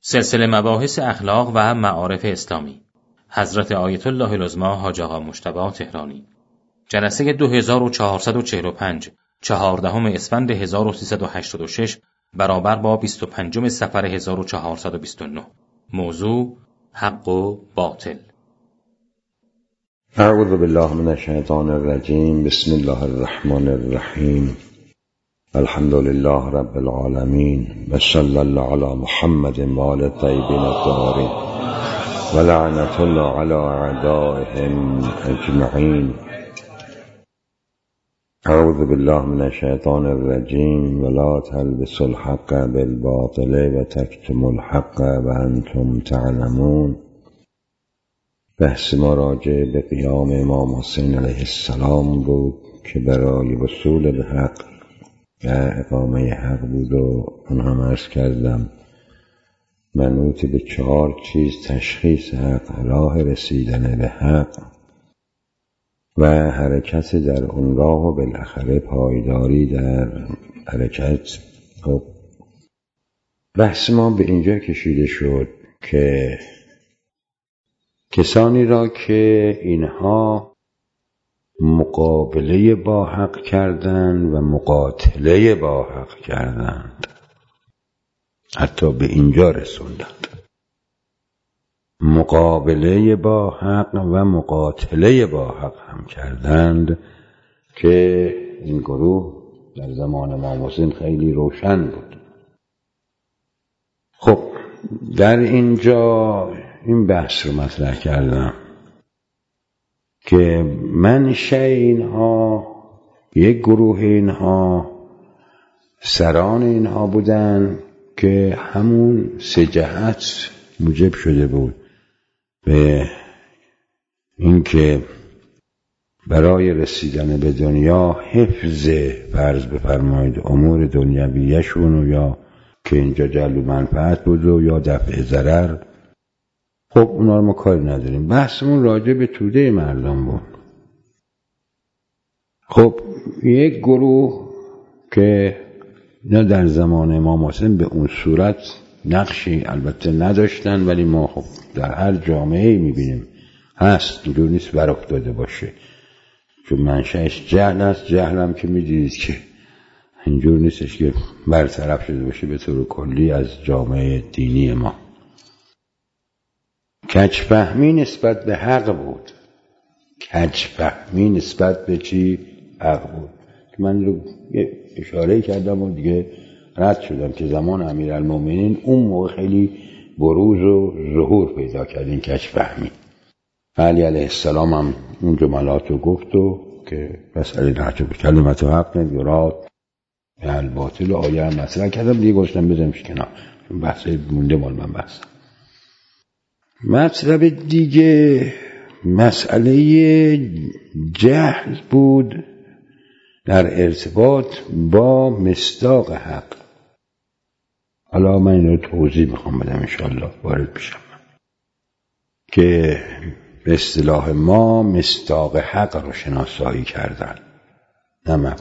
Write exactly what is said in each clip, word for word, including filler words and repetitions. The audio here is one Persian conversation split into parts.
سلسله مباحث اخلاق و معارف اسلامی حضرت آیت الله العظمی حاج آقا مجتبی تهرانی جلسه دو هزار و چهارصد و چهل و پنج چهاردهم اسفند هزار و سیصد و هشتاد و شش برابر با بیست و پنجم صفر هزار و چهارصد و بیست و نه. موضوع حق و باطل. اعوذ بالله من الشیطان الرجیم. بسم الله الرحمن الرحیم. الحمد لله رب العالمین و صلی الله علی محمد و آل الطیبین الطاهرین و لعنت الله علی اعدائهم اجمعین. اعوذ بالله من الشیطان الرجیم ولا تلبسوا الحق بالباطل و تکتموا الحق و انتم تعلمون. بحث ما راجع به قیام امام حسین علیه السلام بود که برای وصول به حق و اقامه حق بود و اون هم عرض کردم منوط به چهار چیز: تشخیص حق، راه رسیدن به حق و حرکت در اون راه و بالاخره پایداری در حرکت. خب بحث ما به اینجا کشیده شد که کسانی را که اینها مقابله با حق کردند و مقاتله با حق کردند، حتی به اینجا رسوندند، مقابله با حق و مقاتله با حق هم کردند، که این گروه در زمان امام حسین خیلی روشن بود. خب در اینجا این بحث رو مطرح کردم که منشأ اینها، یک گروه اینها، سران اینها بودن که همون سه جهت موجب شده بود به اینکه برای رسیدن به دنیا حفظ فرض بفرمایید امور دنیویشون و یا که اینجا جلب منفعت بود و یا دفع ضرر. خب اونا رو ما کاری نداریم، بحثمون راجع به توده مردم بود. خب یک گروه که نه در زمان امام حسین به اون صورت نقشی البته نداشتن، ولی ما خب در هر جامعه میبینیم هست، اینجور نیست بر افتاده باشه، چون منشأش جهل است. جهل هم که میدید که اینجور نیستش که برطرف شده باشه به طور کلی از جامعه دینی ما. کج‌فهمی نسبت به حق بود. کج‌فهمی نسبت به چی؟ حق بود. من رو اشاره کردم و دیگه رد شدم که زمان امیرالمومنین اون موقع خیلی بروز و ظهور پیدا کرد این کج‌فهمی. علی علیه السلام هم اون جملات رو گفت و که مسئله نهج به کلمت و حق یراد الباطل آیه هم مطرح کردم دیگه، گذاشتم بزنمش کنار چون بحث مونده مال من بحث. مطلب دیگه مسئله جهل بود در ارتباط با مصداق حق. حالا من این رو توضیح میخوام بدم انشاءالله وارد بشم که به اصطلاح ما مصداق حق رو شناسایی کردن. نه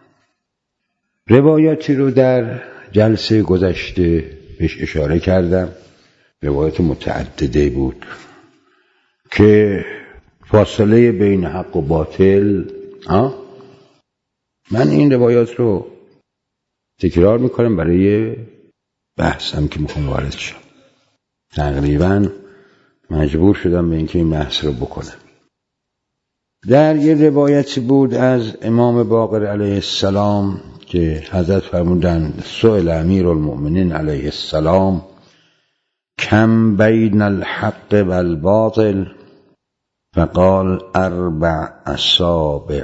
روایاتی رو در جلسه گذشته بهش اشاره کردم، روایت متعدده بود که فاصله بین حق و باطل. ها؟ من این روایات رو تکرار میکنم برای بحثم که میخوام وارد شم. تقریبا مجبور شدم به اینکه این بحث رو بکنم. در یه روایتی بود از امام باقر علیه السلام که حضرت فرمودن سئل امیرالمؤمنین علیه السلام کم بین الحق و الباطل فقال اربع اصابع.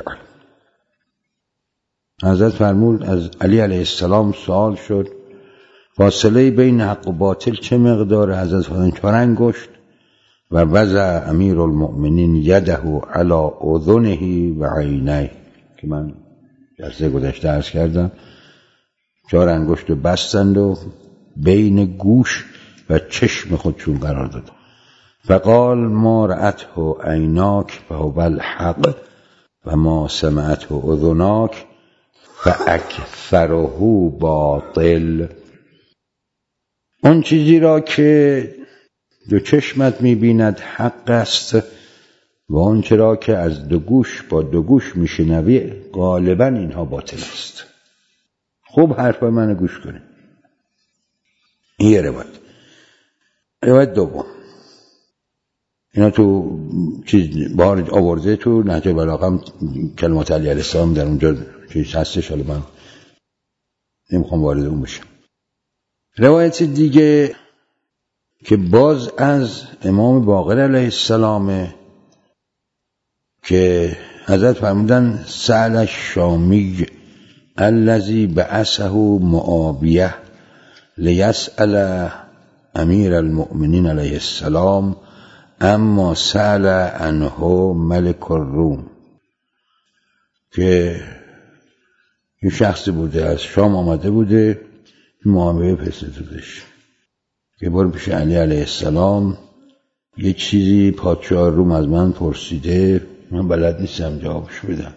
حضرت فرمود از علی علیه السلام سوال شد فاصله بین حق و باطل چه مقدار؟ حضرت فرمود چهار انگشت. و وضع امیرالمؤمنین یده علی اذنه و عینه، که من جلسه گذشته عرض کردم چهار انگشت رو بستند و بین گوش و چشم خودشون قرار داد. فقال ما رأته عیناک فهو الحق و ما سمعته اذناک فاکثره باطل. آن چیزی را که دو چشمت می‌بیند حق است و آنچه را که از دو گوش با دو گوش میشنوی غالبا اینها باطل است. خوب حرف منو گوش کنید. این یه روایت. روایت دوم، اینا تو چیز بار آورده تو نهج البلاغه هم کلمات علی علیه السلام در اونجا چیز هستش، حالا من نمیخوام وارد اون بشم. روایت دیگه که باز از امام باقر علیه السلام که حضرت فرمودن سأل الشامی الذی بعثه معاویه لیسأل امیر المؤمنین علیه السلام اما سأل عنه ملک الروم، که این شخصی بوده از شام آمده بوده، معاویه فرستادش که برو پیش علی علیه السلام، یه چیزی پادشاه روم از من پرسیده، من بلد نیستم جوابش بدم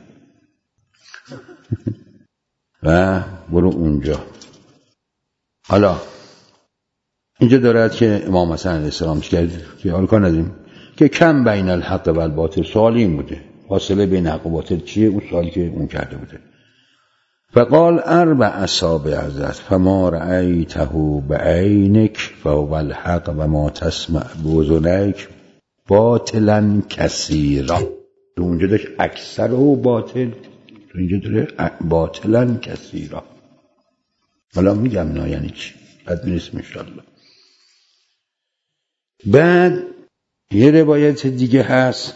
و برو اونجا. حالا اینجا دارد که امام حسن علیه السلام کرد که حال کار نداریم که کم بین الحق و الباطل، سوالی این بوده فاصله بین حق و باطل چیه، اون سوالی که اون کرده بوده. فقال اربع اصابع حضرت فما رأیته بعینک فهو الحق و ما تسمع بأذنیک باطلا کثیرا. تو اونجا داشت اکثر و باطل، تو اینجا داره باطلا کثیرا. حالا میگم نه یعنی چی، بعد میرسیم انشاءالله. بعد یه روایت دیگه هست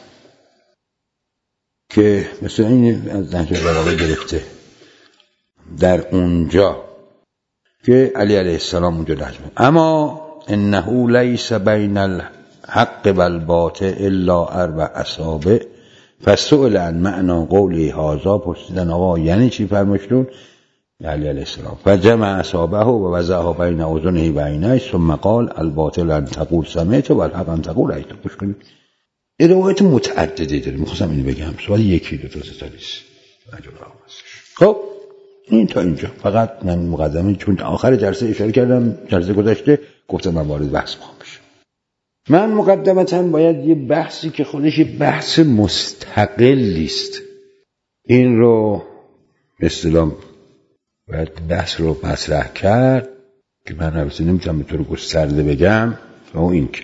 که مثلا این از نهج البلاغه گرفته، در اونجا که علی علیه السلام اونجا نجمه اما انه لیس بین الحق و الباطل الا اربع اصابع فسئل عن معنی قولی هذا، پرسیدن آقا یعنی چی فرماشتون علی علیه السلام، فجمع اصابعه و وضعها بین اذنه و عینیه ثم قال الباطل ان تقول سمعت و الحق ان تقول رأیت. گوش کنید، این روایت متعددی داره، میخواستم اینو بگم، سوال یکی دو تا سه تا نیست. خب این تا اینجا فقط من مقدمه، چون آخر جلسه اشاره کردم جلسه گذشته گفتم من وارد بحث میخوام بشم. من مقدمتاً باید یه بحثی که خودش بحث مستقلی است، این رو به اصطلاح باید بحث رو مطرح کرد که من البته نمیتونم به طور گسترده بگم. و این که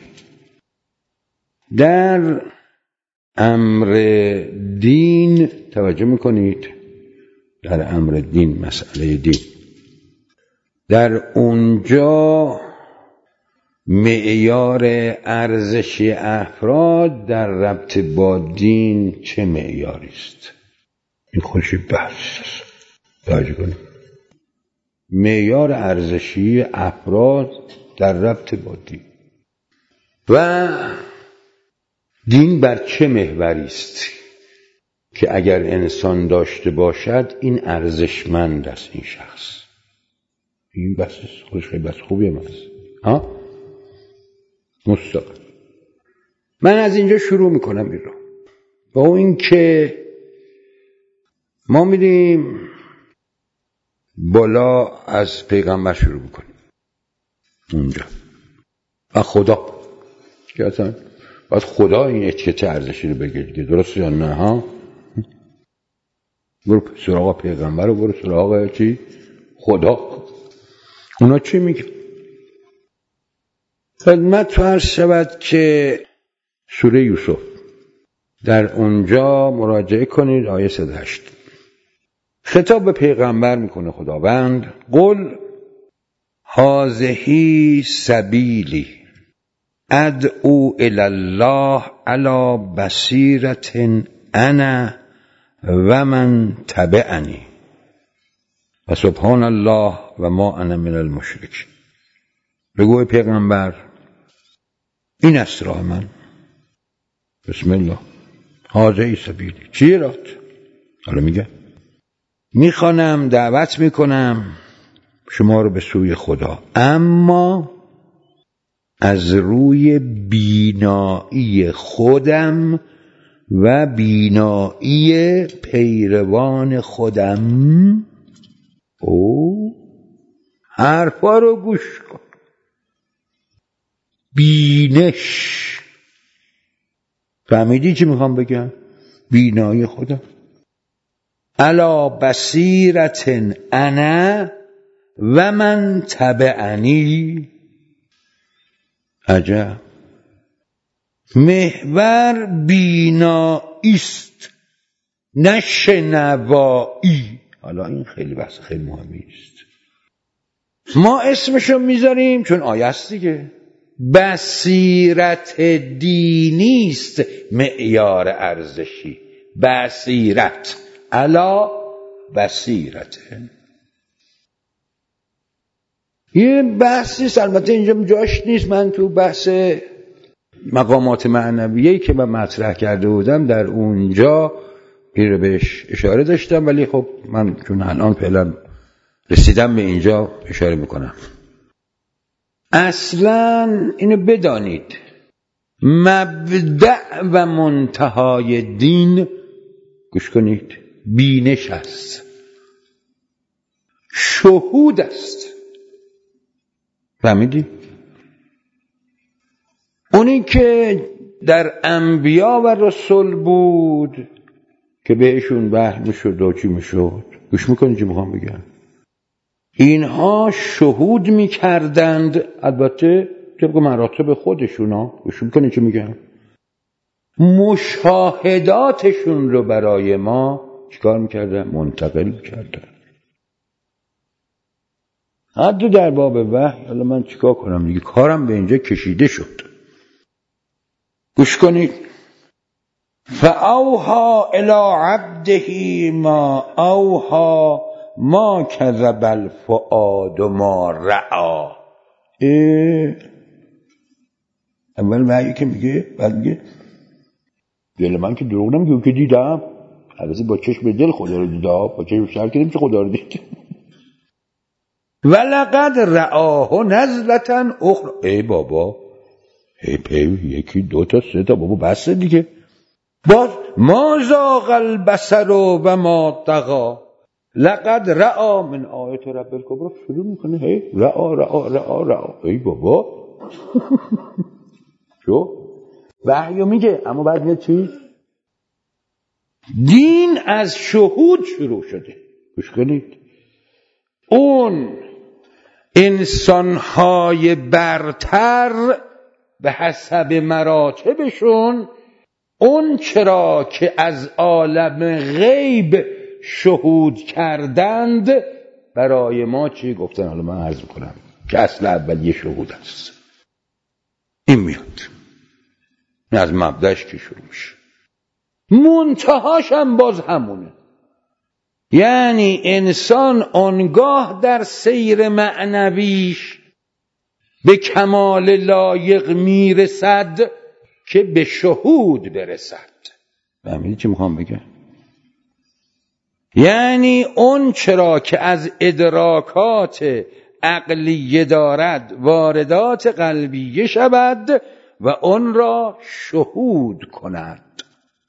در امر دین توجه میکنید، در امر دین، مسئله دین، در اونجا معیار ارزش افراد در ربط با دین چه معیاری است؟ این خودش بحث است. توجه کنید، معیار ارزشی افراد در ربط با دین و دین بر چه محوری است که اگر انسان داشته باشد این ارزشمند است این شخص. این بحث خودش خیلی بحث خوبیه من ها مستقل. من از اینجا شروع میکنم این رو با این که ما میریم بالا از پیغمبر شروع میکنیم اونجا و خدا که اصلا باید خدا این اتیکت ارزشی رو بگه دیگه، درست یا نه ها؟ برو سراغ پیغمبر و برو سراغ چی؟ خدا. اونا چی میگه؟ خدمت فرض شود که سوره یوسف در اونجا مراجعه کنید آیه صد و هشت خطاب به پیغمبر میکنه خداوند، قل هذه سبیلی ادعو الی الله علی بصیرة انا و من تبعنی و سبحان الله و ما انا من المشرکین. بگو پیغمبر این است راه من، بسم الله، هذه سبیلی. چی رات؟ حالا میگه میخوانم، دعوت میکنم شما رو به سوی خدا، اما از روی بینایی خودم و بینایی پیروان خودم. او حرفا رو گوش کن. بینش. فهمیدی چی میخوام بگم؟ بینایی خدا. علی بصیرت انا و من تبعنی. عجب. محور بینایی است نه شنوایی. حالا این خیلی بحث خیلی مهمی است. ما اسمشو میذاریم چون آیه است دیگه. بصیرت دینی است معیار ارزشی. بصیرت علا بصیرت. یه بحثی البته اینجا جاش نیست. من تو بحث مقامات معنویه‌ای که من مطرح کرده بودم در اونجا این رو بهش اشاره داشتم، ولی خب من چون الان فعلا رسیدم به اینجا اشاره میکنم. اصلا اینو بدانید مبدأ و منتهای دین، گوش کنید، بینش است، شهود است. فهمیدی؟ اونی که در انبیا و رسول بود که بهشون وحی میشد و چی میشد، گوش میکنی چی میخوام بگم؟ اینها شهود میکردند، البته طبق مراتب خودشونا. گوش میکنی چی میگم؟ مشاهداتشون رو برای ما چیکار میکردن؟ منتقل میکردن. حتی در باب وحی، حالا من چیکار کنم دیگه، کارم به اینجا کشیده شد. گوش کنید. فاوحى الی عبده ما اوحى ما کذب الفؤاد ما رأى. اول وحی که میگه، بعد میگه دل من که دروغ نمیگه که دیدم. البته با چشم دل خدا رو دیدم، با چشم شهر که نمیشه خدا رو دید. ولقد رآه نزلة اخرى. ای بابا، ای پی یکی دو تا سه تا بابا بسه دیگه. باز ما زاغ البصر و ما طغى لقد رأى من آیات رب الکبری. شروع میکنه هی رأى رأى رأى رأى. ای بابا شو وحیو میگه، اما بعد میگه چی؟ دین از شهود شروع شده. گوش کنید. اون انسانهای برتر به حسب مراتبشون اون چرا که از عالم غیب شهود کردند برای ما چی گفتن؟ حالا من عرض میکنم که اصل اول یه شهود است. این میاد از مبدأش که شروع میشه، منتهاش هم باز همونه. یعنی انسان آنگاه در سیر معنویش به کمال لایق میرسد که به شهود برسد. فهمیدی چی میخوام بگم؟ یعنی اون چرا که از ادراکات عقلیه دارد واردات قلبیه شود و اون را شهود کند.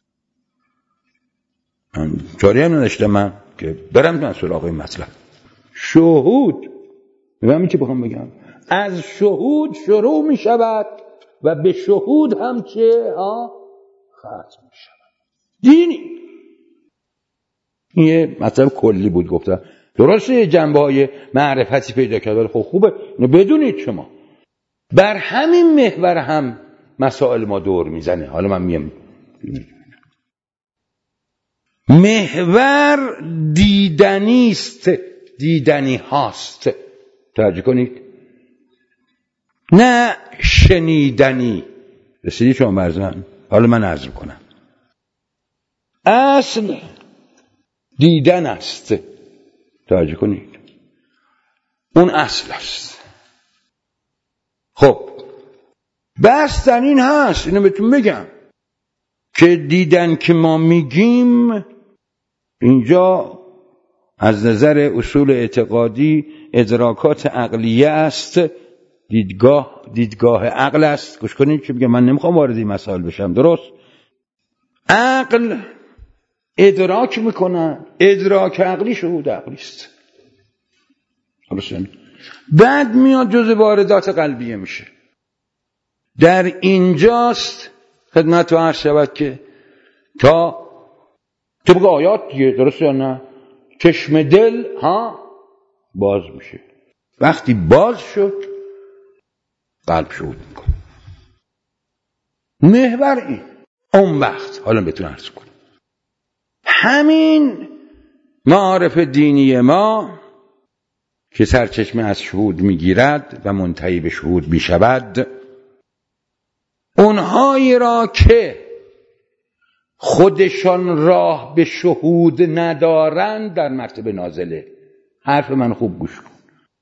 من چاری هم نداشتم من که برم من سراغ این مطلب. شهود میگم چی بخوام بگم؟ از شهود شروع می شود و به شهود هم چه ها ختم می شود. دینی این یه مطلب کلی بود گفتم. درسته یه جنبه های معرفتی پیدا کرد، ولی خب خوبه بدونید شما بر همین محور هم مسائل ما دور میزنه. حالا من میم محور دیدنی است، دیدنی هاست. توجه کنید، نه شنیدنی. رسیدی شما برزن؟ حالا من عرض کنم. اصل دیدن است. توجه کنید، اون اصل است. خب بحث در این هست، اینو بهتون بگم که دیدن که ما میگیم اینجا از نظر اصول اعتقادی ادراکات عقلیه است، دیدگاه دیدگاه عقل است. گوش کنید چه میگم، من نمیخوام وارد این مسائل بشم. درست؟ عقل ادراک میکنه، ادراک عقلی شهود عقلی است. درست؟ بعد میاد جزء واردات قلبیه میشه. در اینجاست خدمت رو عرض شود که تا طبق آیات دیگه، درسته یا نه، چشم دل ها باز میشه. وقتی باز شد قلب شهود میکنه. محور این. اون وقت حالا بهتون عرض کنم همین معارف دینی ما که سرچشمه از شهود میگیرد و منتهی به شهود میشود، اونهایی را که خودشان راه به شهود ندارند در مرتبه نازله، حرف من خوب گوش کن،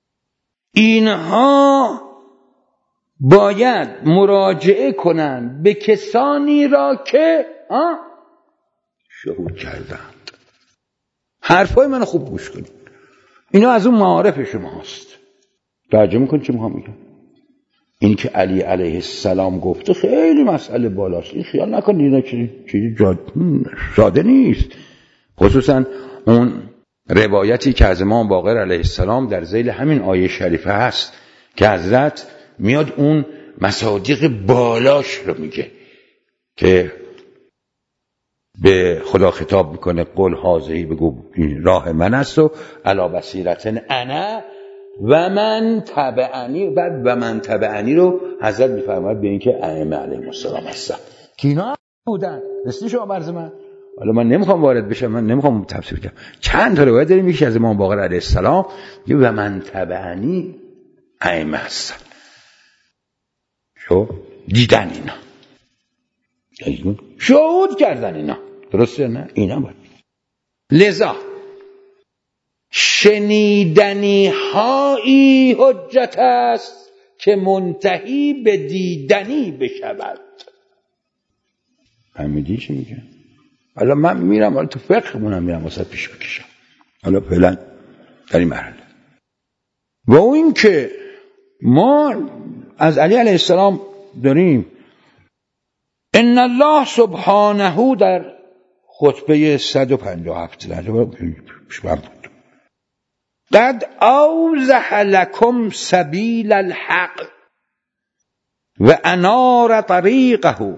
اینها باید مراجعه کنند به کسانی را که آه شهود کردند. حرفای من خوب گوش کنید، اینا از اون معارف شما هست. توجه میکنید چه میخوام میگم؟ این که علی علیه السلام گفته خیلی مسئله بالاست، این خیال نکنید اینا چیزی ساده نیست. خصوصا اون روایتی که از امام باقر علیه السلام در ذیل همین آیه شریفه هست که حضرت میاد اون مصادیق بالاش رو میگه که به خدا خطاب میکنه قل هذه، بگو این راه من است و علی بصیرة انا و من تبعنی. بعد و من تبعنی رو حضرت میفرماید به این که ائمه علیهم السلام هستن که اینا بودن. رسید شما برز من، حالا من نمیخوام وارد بشم، من نمیخوام تفسیر کنم. چند تا روایت داریم، یکی از امام باقر علیه السلام که و من تبعنی ائمه هستن. شو دیدن اینا، شهود کردن اینا، درسته نه؟ اینا باید. لذا شنیدنی هایی حجت است که منتهی به دیدنی بشود. فهمیدی چی میگه؟ حالا من میرم، حالا تو فقه مونم میرم واسه پیش بکشم، حالا فعلا در این مرحله. و این که ما از علی علیه السلام داریم ان الله سبحانه در خطبه صد و پنجاه و هفت قد اوضح لكم سبیل الحق و انار طریقه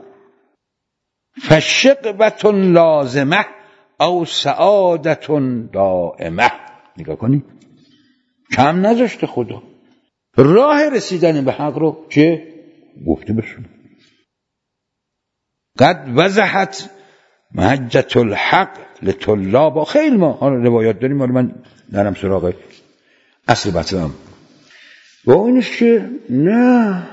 فشقوة لازمه او سعادة دائمه. نگاه کنی کم نذاشته خدا راه رسیدن به حق رو چه گفته بشه. قد وضحت محجة الحق لطلاب. خیلی ما حالا روایات داریم، حالا من نرم سراغ اصل بطلم و اونش که نه،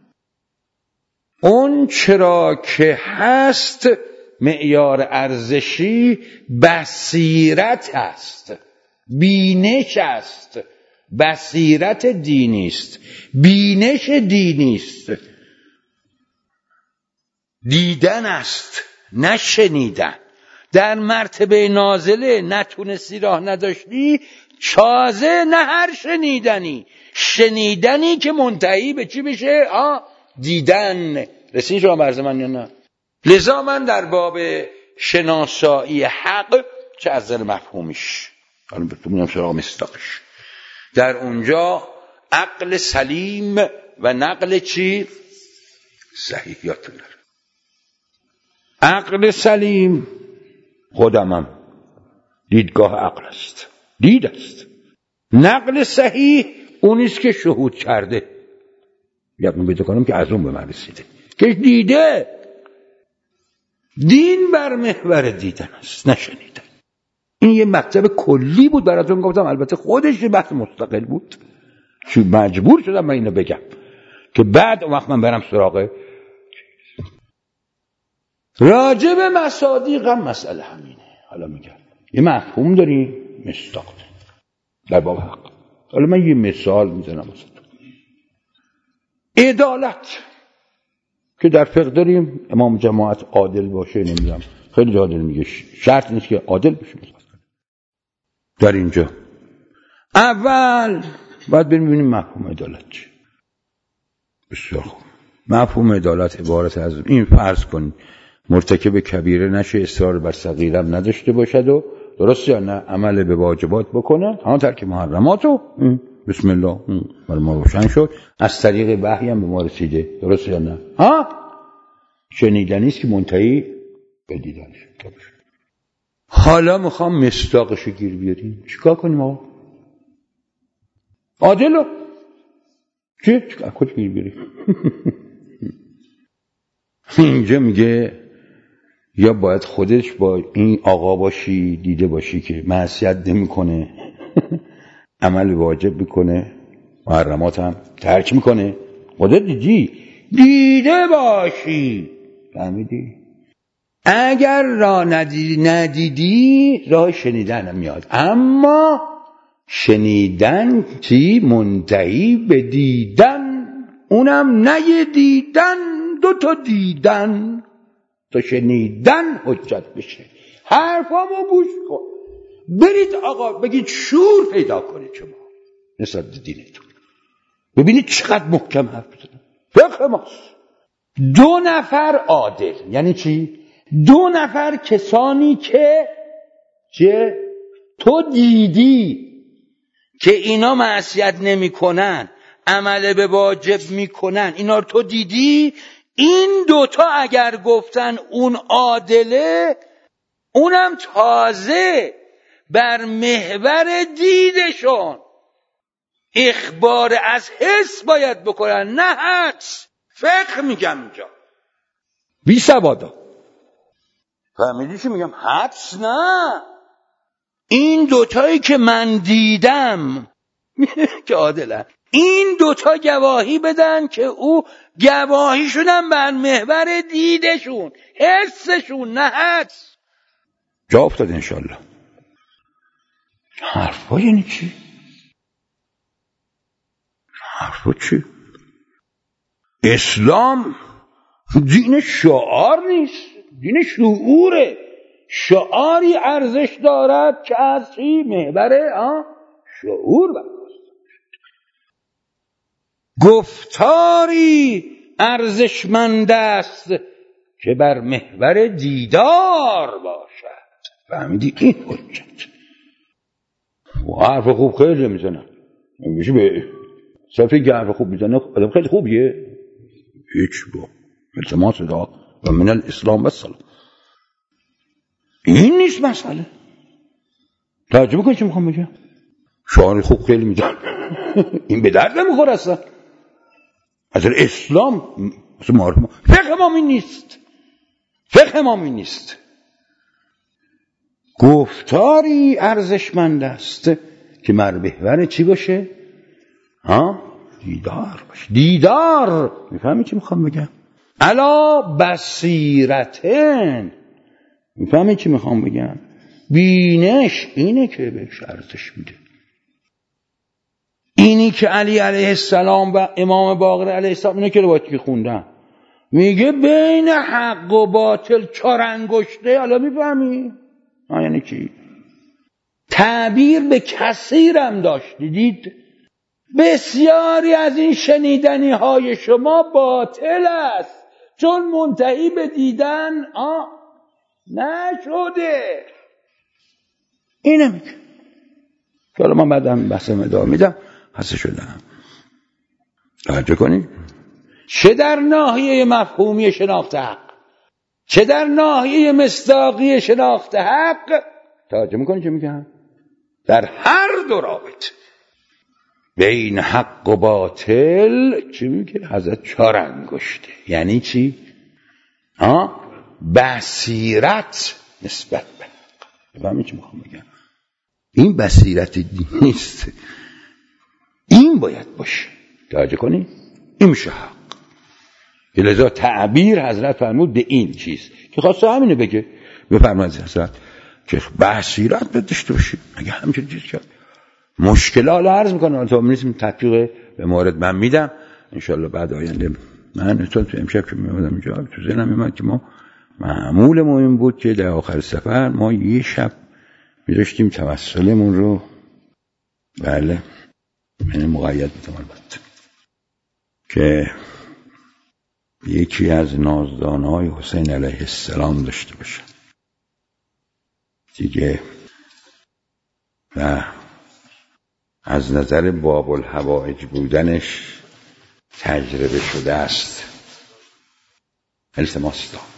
اون چرا که هست معیار ارزشی بصیرت هست، بینش است. بصیرت دینی است، بینش دینی است، دیدن است نه شنیدن. در مرتبه نازله نتونستی راه نداشتی، چازه نه هر شنیدنی، شنیدنی که منتهی به چی بشه؟ آه دیدن. رسید شما برز من یا نه؟ لذا من در باب شناسایی حق چه از نظر مفهومیش، حالا بتونیم سراغ مصداقش، در اونجا عقل سلیم و نقل چی؟ صحیح. یادتون داره عقل سلیم خودمم دیدگاه عقل است، دید است. نقل صحیح اونیست که شهود کرده، یادتون بیده کنم که از اون به من رسیده که دیده. دین بر محور دیدن است، نشنیدن. این یه مطلب کلی بود براتون گفتم، البته خودش یه بحث مستقل بود، چون مجبور شدم من اینو بگم که بعد اون وقت من برم سراغ راجع به مصادیق. هم مسئله همینه. حالا میگم یه مفهوم داریم، مصداق در باب حق. حالا من یه مثال میزنم واسه عدالت که در فقه داریم، امام جماعت عادل باشه، نمیدونم خیلی عادل میگه، شرط نیست که عادل بشه. در اینجا اول باید بریم ببینیم مفهوم عدالت چیه. بسیار خوب. مفهوم عدالت عبارت از این، فرض کن مرتکب کبیره نشه، اصرار بر صغیرم نداشته باشد و درست یا نه عمل به واجبات بکنه، ها ترک محرماتو بسم الله برای ما روشن شد، از طریق وحی هم به ما رسیده. درسته یا نه؟ ها؟ شنیدنی است که منتهی به دیدن شد. حالا میخوام مصداقشو گیر بیاریم. چیکار کنیم آقا؟ عادلو چی؟ چیکار کجا گیر بیاریم؟ اینجا میگه یا باید خودش با این آقا باشی، دیده باشی که معصیت نمیکنه، عمل واجب میکنه، محرمات هم ترک میکنه. خودت دیدی، دیده باشی. فهمیدی؟ اگر راه ندیدی, ندیدی راه شنیدن هم میاد، اما شنیدن چی؟ منتهی به دیدن، اونم نه دیدن، دو تا دیدن تا شنیدن حجت بشه. حرفامو گوش کن، برید آقا بگید شور پیدا کنید شما نسبت دینتون، ببینید چقدر محکم حرف بزنن. فقه ماست. دو نفر عادل یعنی چی؟ دو نفر کسانی که چه؟ تو دیدی که اینا معصیت نمی کنن، عمل به واجب می کنن، اینا رو تو دیدی. این دوتا اگر گفتن اون عادله، اونم تازه بر محور دیدشون اخبار از حس باید بکنن، نه حدس. فقه میگم اینجا بی سوادا. فهمیدی چی میگم؟ حدس نه. این دوتایی که من دیدم که عادلن، این دوتا گواهی بدن که او گواهیشونم بر محور دیدشون، حسشون، نه حدس. جا افتاد انشالله. حرفا یعنی چی؟ حرفا چی؟ اسلام دین شعار نیست، دین شعوره. شعاری ارزش دارد که از چی؟ محور شعور برخواست. گفتاری ارزشمند است که بر محور دیدار باشد. فهمیدی؟ این حجت. و حرف خوب خیلی میزنن، میشه به صرفی که حرف خوب میزنه آدم خیلی خوبیه. هیچ با التماس دعا و من الاسلام و السلام. این نیست مسئله. توجه بکن چی میخوام بگم. شعار خوب خیلی میزن این به درد نمیخوره اصلا. اصلا اسلام اصلا معرف ما فقه ما این نیست. فقه ما این نیست. گفتاری ارزشمند است که مربحور چی باشه؟ ها؟ دیدار باشه. دیدار. میفهمی چی میخوام بگم؟ علا بصیرتن. میفهمی چی میخوام بگم؟ بینش اینه که بهش ارزش میده. اینی که علی علیه السلام و امام باقر علیه السلام، اینه که روایت که خوندم میگه بین حق و باطل چهار انگشته. حالا میفهمی؟ آه یعنی چی؟ تعبیر به کثیرم داشت. دیدید بسیاری از این شنیدنی های شما باطل است، چون منتهی به دیدن آه نشده. اینه میگه. حالا من بعدم بحثم ادامه میدم. حسه شدم. توجه کنید. چه در ناحیه مفهومی شناخت حق، چه در ناحیه مصداقی شناخت حق، توجه میکنید چه میگم؟ در هر دو رابط بین حق و باطل چی میگه؟ حضرت چهار انگشته. یعنی چی؟ ها؟ بصیرت نسبت به حق. بفهمی چی میخوام بگم؟ این بصیرت نیست، این باید باشه. توجه کنی؟ این میشه حق. لذا تعبیر حضرت فرمود به این چیز که خواسته همینه بگه. بفرمایید حضرت که بصیرت داشته باشی. اگه همچین چیز کرد مشکل حالا عرض میکنم تا میرسیم تطبیق به مورد من میدم انشالله بعد آینده. من تو امشب که میادم اینجا تو ذهنم میاد که ما معمول ما این بود که در آخر سفر ما یه شب می‌داشتیم توسلمون رو، بله من مقید میتونم البته، که یکی از نازدانهای حسین علیه السلام داشته باشه دیگه. و از نظر باب الحوائج بودنش تجربه شده است. التماس دارم.